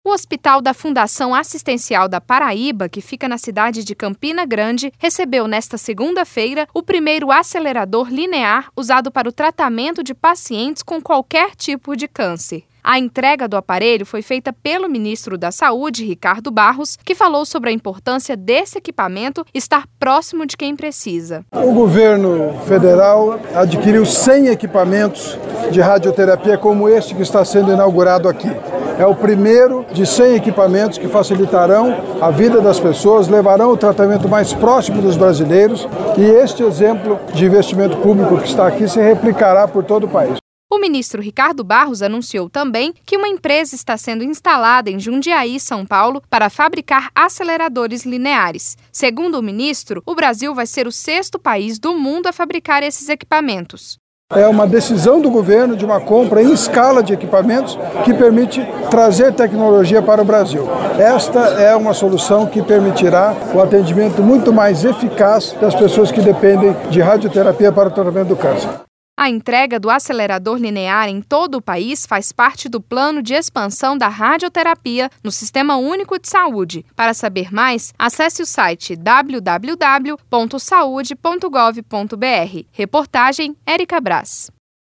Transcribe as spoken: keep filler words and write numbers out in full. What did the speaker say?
O Hospital da Fundação Assistencial da Paraíba, que fica na cidade de Campina Grande, recebeu nesta segunda-feira o primeiro acelerador linear usado para o tratamento de pacientes com qualquer tipo de câncer. A entrega do aparelho foi feita pelo ministro da Saúde, Ricardo Barros, que falou sobre a importância desse equipamento estar próximo de quem precisa. O governo federal adquiriu cem equipamentos de radioterapia como este que está sendo inaugurado aqui. É o primeiro de cem equipamentos que facilitarão a vida das pessoas, levarão o tratamento mais próximo dos brasileiros, e este exemplo de investimento público que está aqui se replicará por todo o país. O ministro Ricardo Barros anunciou também que uma empresa está sendo instalada em Jundiaí, São Paulo, para fabricar aceleradores lineares. Segundo o ministro, o Brasil vai ser o sexto país do mundo a fabricar esses equipamentos. É uma decisão do governo de uma compra em escala de equipamentos que permite trazer tecnologia para o Brasil. Esta é uma solução que permitirá o atendimento muito mais eficaz das pessoas que dependem de radioterapia para o tratamento do câncer. A entrega do acelerador linear em todo o país faz parte do plano de expansão da radioterapia no Sistema Único de Saúde. Para saber mais, acesse o site w w w ponto saude ponto gov ponto b r. Reportagem Érica Braz.